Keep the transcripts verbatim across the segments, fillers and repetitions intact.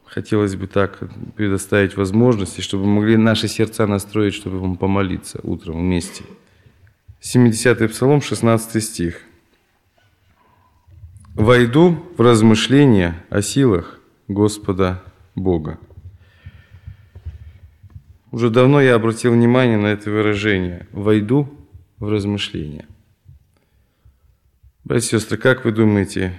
хотелось бы так предоставить возможности, чтобы могли наши сердца настроить, чтобы вам помолиться утром вместе. семидесятый Псалом, шестнадцатый стих. «Войду в размышления о силах Господа Бога». Уже давно я обратил внимание на это выражение «войду в размышления». Братья и сестры, как вы думаете,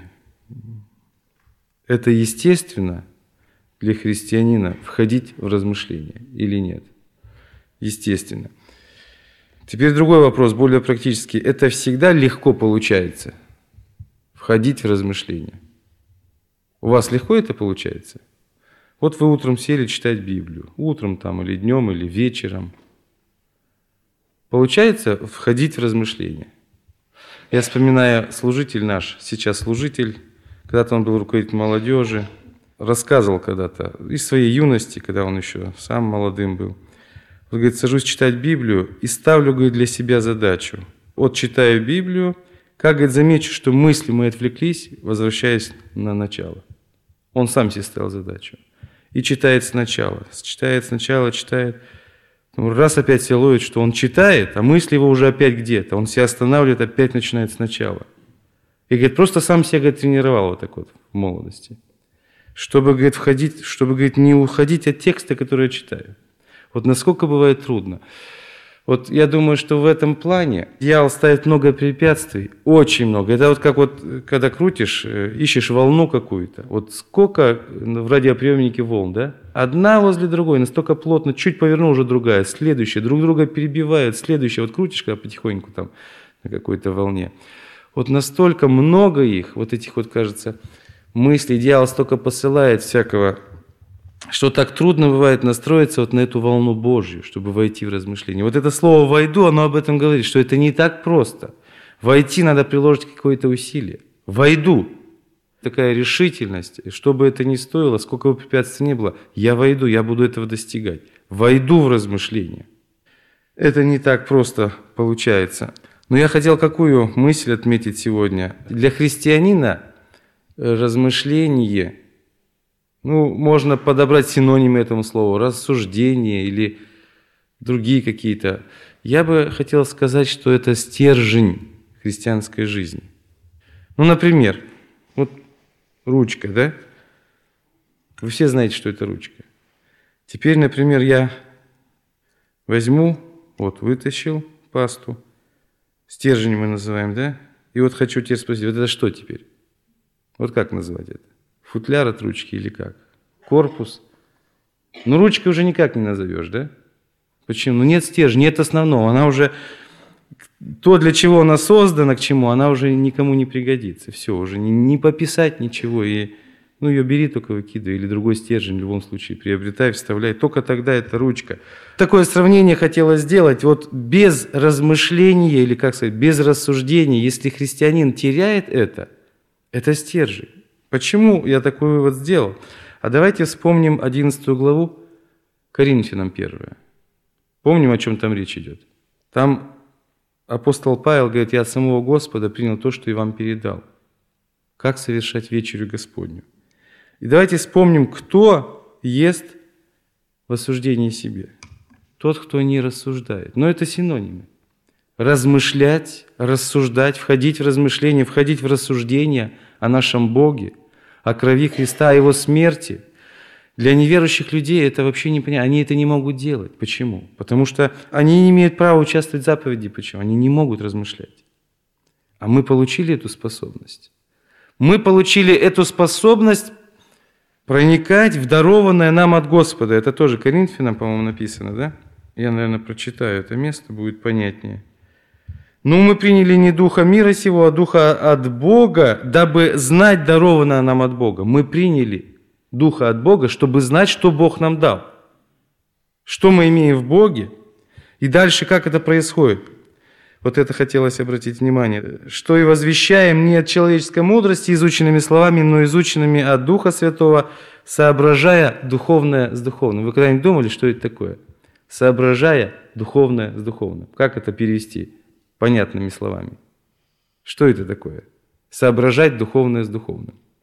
это естественно для христианина входить в размышления или нет? Естественно. Теперь другой вопрос, более практический. Это всегда легко получается? Входить в размышления. У вас легко это получается? Вот вы утром сели читать Библию. Утром там или днем, или вечером. Получается входить в размышления? Я вспоминаю, служитель наш, сейчас служитель, когда-то он был руководителем молодежи, рассказывал когда-то из своей юности, когда он еще сам молодым был. Он говорит, сажусь читать Библию и ставлю, говорит, для себя задачу. Вот читаю Библию, как, говорит, замечу, что мысли мои отвлеклись, возвращаясь на начало. Он сам себе ставил задачу. И читает сначала. Читает сначала, читает. Раз опять себя ловит, что он читает, а мысли его уже опять где-то. Он себя останавливает, опять начинает сначала. И, говорит, просто сам себя, говорит, тренировал вот так вот в молодости. Чтобы, говорит, входить, чтобы, говорит, не уходить от текста, который я читаю. Вот насколько бывает трудно. Вот я думаю, что в этом плане дьявол ставит много препятствий, очень много. Это вот как вот, когда крутишь, ищешь волну какую-то. Вот сколько в радиоприемнике волн, да? Одна возле другой, настолько плотно, чуть повернул, уже другая, следующая, друг друга перебивают, следующая. Вот крутишь, когда потихоньку там на какой-то волне. Вот настолько много их, вот этих вот, кажется, мыслей, дьявол столько посылает всякого, что так трудно бывает настроиться вот на эту волну Божью, чтобы войти в размышление. Вот это слово «войду», оно об этом говорит, что это не так просто. Войти надо приложить какое-то усилие. «Войду». Такая решительность, что бы это ни стоило, сколько бы препятствий ни было, я войду, я буду этого достигать. Войду в размышление. Это не так просто получается. Но я хотел какую мысль отметить сегодня. Для христианина размышление, ну, можно подобрать синонимы этому слову, рассуждение или другие какие-то. Я бы хотел сказать, что это стержень христианской жизни. Ну, например, вот ручка, да? Вы все знаете, что это ручка. Теперь, например, я возьму, вот вытащил пасту, стержень мы называем, да? И вот хочу теперь спросить, вот это что теперь? Вот как называть это? Футляр от ручки или как? Корпус? Ну, ручкой уже никак не назовешь, да? Почему? Ну, нет стержня, нет основного. Она уже, то, для чего она создана, к чему, она уже никому не пригодится. Все, уже не, не пописать ничего. И, ну, ее бери, только выкидывай. Или другой стержень в любом случае приобретай, вставляй. Только тогда это ручка. Такое сравнение хотелось сделать. Вот без размышления, или как сказать, без рассуждения, если христианин теряет это, это стержень. Почему я такой вывод сделал? А давайте вспомним одиннадцатую главу Коринфянам первую. Помним, о чем там речь идет. Там апостол Павел говорит, я от самого Господа принял то, что и вам передал. Как совершать вечерю Господню. И давайте вспомним, кто ест в осуждении себе. Тот, кто не рассуждает. Но это синонимы. Размышлять, рассуждать, входить в размышления, входить в рассуждения о нашем Боге, о крови Христа, о Его смерти. Для неверующих людей это вообще непонятно. Они это не могут делать. Почему? Потому что они не имеют права участвовать в заповеди. Почему? Они не могут размышлять. А мы получили эту способность. Мы получили эту способность проникать в дарованное нам от Господа. Это тоже Коринфянам, по-моему, написано, да? Я, наверное, прочитаю это место, будет понятнее. «Ну, мы приняли не духа мира сего, а духа от Бога, дабы знать дарованное нам от Бога». Мы приняли духа от Бога, чтобы знать, что Бог нам дал. Что мы имеем в Боге. И дальше как это происходит. Вот это хотелось обратить внимание. «Что и возвещаем не от человеческой мудрости, изученными словами, но изученными от Духа Святого, соображая духовное с духовным». Вы когда-нибудь думали, что это такое? Соображая духовное с духовным. Как это перевести понятными словами? Что это такое? Соображать духовное с духовным.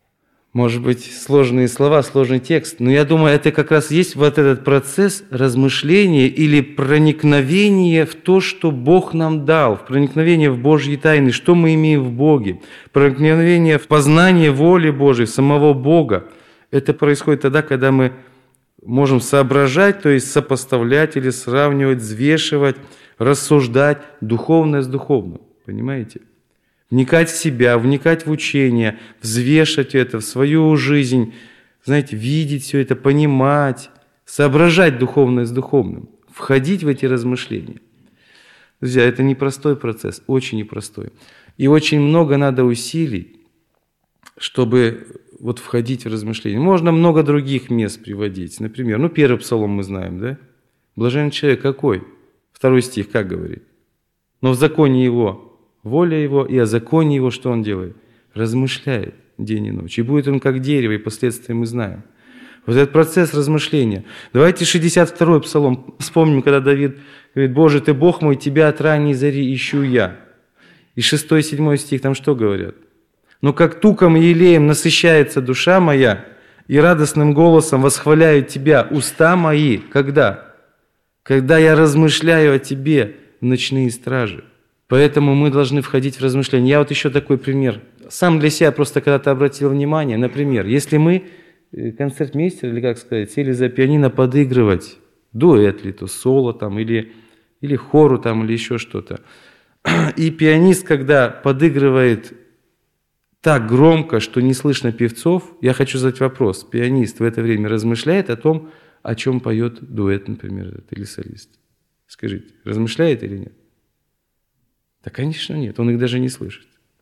Может быть, сложные слова, сложный текст, но я думаю, это как раз есть вот этот процесс размышления или проникновения в то, что Бог нам дал, в проникновение в Божьи тайны, что мы имеем в Боге, проникновение в познание воли Божьей, самого Бога. Это происходит тогда, когда мы можем соображать, то есть сопоставлять или сравнивать, взвешивать, рассуждать духовное с духовным. Понимаете? Вникать в себя, вникать в учение, взвешивать это в свою жизнь, знаете, видеть все это, понимать, соображать духовное с духовным, входить в эти размышления. Друзья, это непростой процесс, очень непростой. И очень много надо усилий, чтобы вот входить в размышления. Можно много других мест приводить. Например, ну, первый псалом мы знаем, да? Блаженный человек какой? Второй стих как говорит? Но в законе его воля его, и о законе его, что он делает? Размышляет день и ночь. И будет он как дерево, и последствия мы знаем. Вот этот процесс размышления. Давайте шестьдесят второй псалом вспомним, когда Давид говорит: «Боже, Ты Бог мой, Тебя от ранней зари ищу я». И шестой, седьмой стих там что говорят? «Но как туком и елеем насыщается душа моя, и радостным голосом восхваляют Тебя уста мои». Когда? Когда я размышляю о Тебе в ночные стражи. Поэтому мы должны входить в размышления. Я вот еще такой пример. Сам для себя просто когда-то обратил внимание. Например, если мы, концертмейстер, или как сказать, сели за пианино подыгрывать, дуэт ли то, соло там, или, или хору там, или еще что-то. И пианист, когда подыгрывает так громко, что не слышно певцов, я хочу задать вопрос. Пианист в это время размышляет о том, о чем поет дуэт, например, или солист? Скажите, размышляет или нет? Да, конечно, нет. Он их даже не слышит.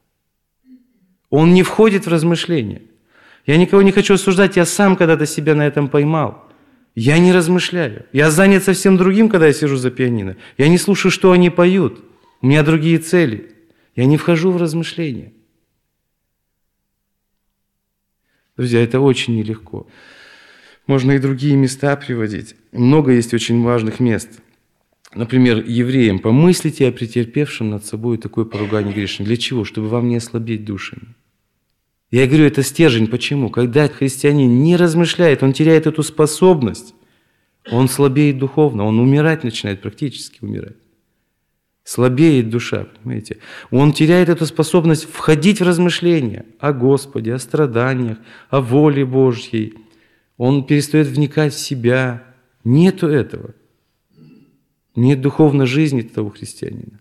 Он не входит в размышления. Я никого не хочу осуждать. Я сам когда-то себя на этом поймал. Я не размышляю. Я занят совсем другим, когда я сижу за пианино. Я не слушаю, что они поют. У меня другие цели. Я не вхожу в размышления. Друзья, это очень нелегко. Можно и другие места приводить. Много есть очень важных мест. Например, евреям: «Помыслите о претерпевшем над собой такое поругание грешное». Для чего? Чтобы вам не ослабеть душами. Я говорю, это стержень. Почему? Когда христианин не размышляет, он теряет эту способность, он слабеет духовно, он умирать начинает, практически умирать. Слабеет душа, понимаете? Он теряет эту способность входить в размышления о Господе, о страданиях, о воле Божьей. Он перестает вникать в себя. Нету этого. Нет духовной жизни того христианина.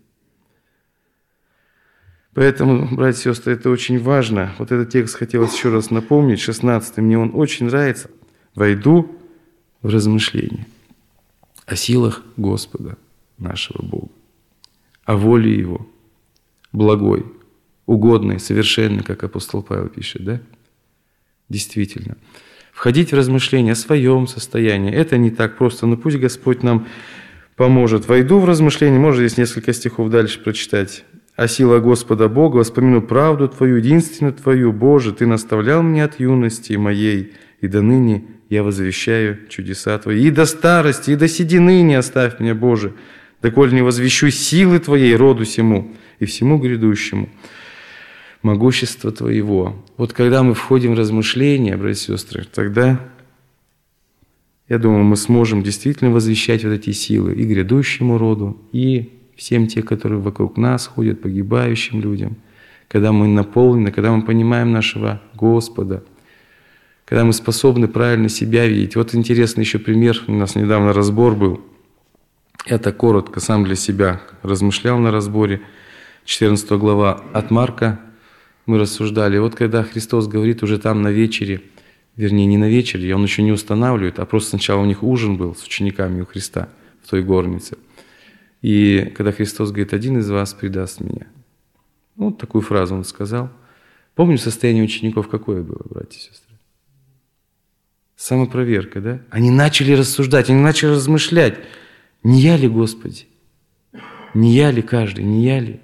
Поэтому, братья и сестры, это очень важно. Вот этот текст хотелось еще раз напомнить, шестнадцатый, мне он очень нравится. «Войду в размышления о силах Господа нашего Бога, о воле Его, благой, угодной, совершенной», как апостол Павел пишет, да? Действительно. Входить в размышления о своем состоянии, это не так просто, но пусть Господь нам поможет. «Войду в размышления», можно здесь несколько стихов дальше прочитать. «О силах Господа Бога воспомяну правду Твою, единственную Твою, Боже, Ты наставлял меня от юности моей, и до ныне я возвещаю чудеса Твои. И до старости, и до седины не оставь меня, Боже, доколе не возвещу силы Твоей роду сему и всему грядущему, могущество Твоего». Вот когда мы входим в размышления, братья и сестры, тогда, я думаю, мы сможем действительно возвещать вот эти силы и грядущему роду, и всем тем, которые вокруг нас ходят, погибающим людям. Когда мы наполнены, когда мы понимаем нашего Господа, когда мы способны правильно себя видеть. Вот интересный еще пример, у нас недавно разбор был. Я так коротко сам для себя размышлял на разборе. четырнадцатая глава от Марка мы рассуждали. Вот когда Христос говорит уже там на вечере, вернее, не на вечере, он еще не устанавливает, а просто сначала у них ужин был с учениками у Христа в той горнице. И когда Христос говорит: «Один из вас предаст меня». Ну, вот такую фразу он сказал. Помню, состояние учеников какое было, братья и сестры? Самопроверка, да? Они начали рассуждать, они начали размышлять. Не я ли, Господи? Не я ли каждый? Не я ли?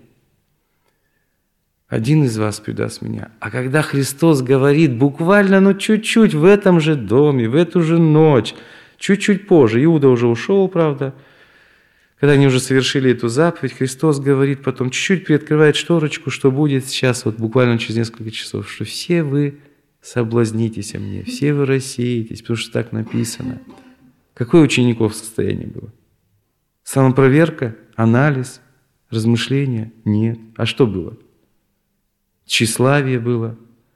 Один из вас предаст меня. А когда Христос говорит буквально, ну чуть-чуть в этом же доме, в эту же ночь, чуть-чуть позже, Иуда уже ушел, правда, когда они уже совершили эту заповедь, Христос говорит потом, чуть-чуть приоткрывает шторочку, что будет сейчас, вот буквально через несколько часов, что все вы соблазнитесь о мне, все вы рассеетесь, потому что так написано. Какое у учеников состояние было? Самопроверка, анализ, размышления? Нет. А что было? Тщеславие было,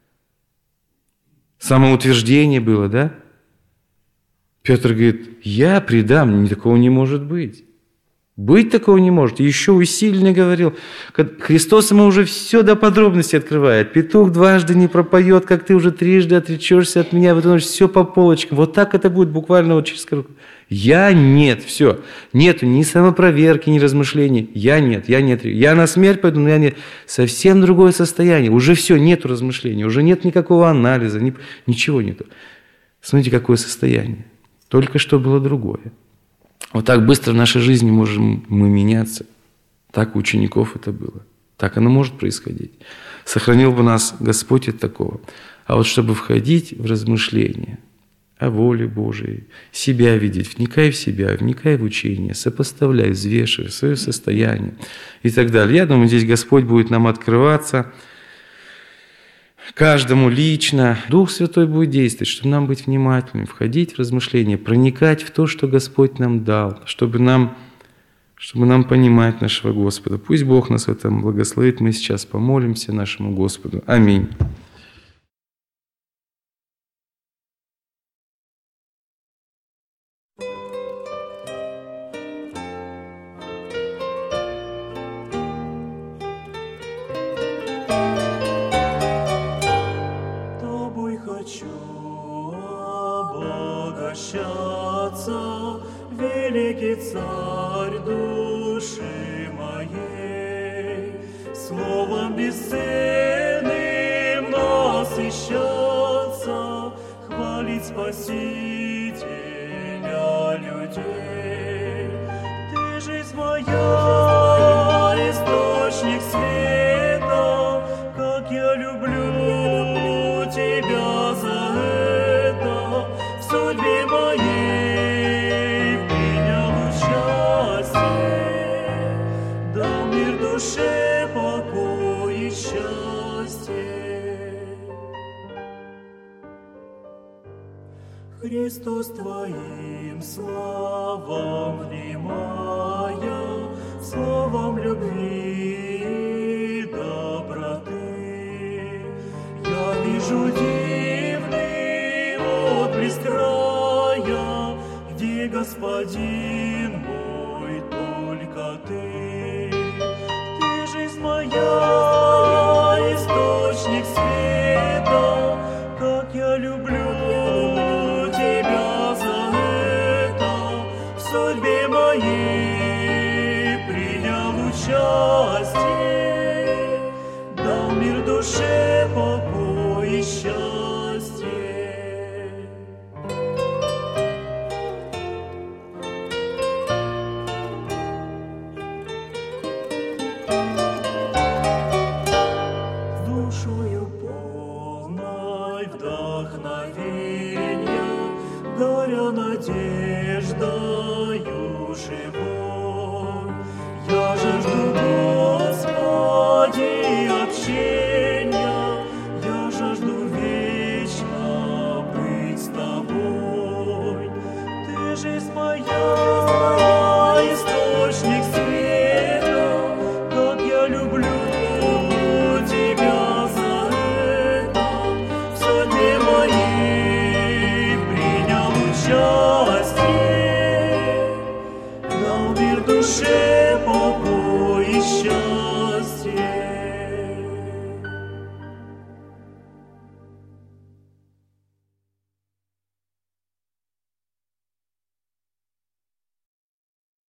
самоутверждение было, да? Петр говорит, я предам, такого не может быть. Быть такого не может. Еще усиленно говорил. Христос ему уже все до подробностей открывает. Петух дважды не пропоет, как ты уже трижды отречешься от меня. Вот все по полочкам. Вот так это будет буквально вот через коробку. Я нет, все. Нету ни самопроверки, ни размышлений. Я нет, я нет. Я на смерть пойду, но я нет. Совсем другое состояние. Уже все, нету размышлений. Уже нет никакого анализа. Ни, ничего нету. Смотрите, какое состояние. Только что было другое. Вот так быстро в нашей жизни можем мы меняться. Так у учеников это было. Так оно может происходить. Сохранил бы нас Господь от такого. А вот чтобы входить в размышления о воле Божией, себя видеть, вникай в себя, вникай в учение, сопоставляй, взвешивай свое состояние и так далее. Я думаю, здесь Господь будет нам открываться, каждому лично. Дух Святой будет действовать, чтобы нам быть внимательными, входить в размышления, проникать в то, что Господь нам дал, чтобы нам, чтобы нам понимать нашего Господа. Пусть Бог нас в этом благословит. Мы сейчас помолимся нашему Господу. Аминь. Великий Царь души моей, словом бесценным насыщаться, хвалить Спасителя людей. Ты жизнь моя, источник света, как я люблю Тебя за это, в судьбе моей. Душе покой и счастье. Христос Твоим словом внимая, словом любви и доброты, я вижу дивный отблеск рая, где Господин мой только Ты. Жизнь моя, источник света, как я люблю Тебя за это, в судьбе моей принял участие, дал мир душе покой и счастье. Горя надеждою живой, я жажду, Господи, общения, я жажду вечно быть с Тобой. Ты жизнь моя, источник света, как я люблю Тебя за это, в судьбе моей счастье, дал мир душе покой.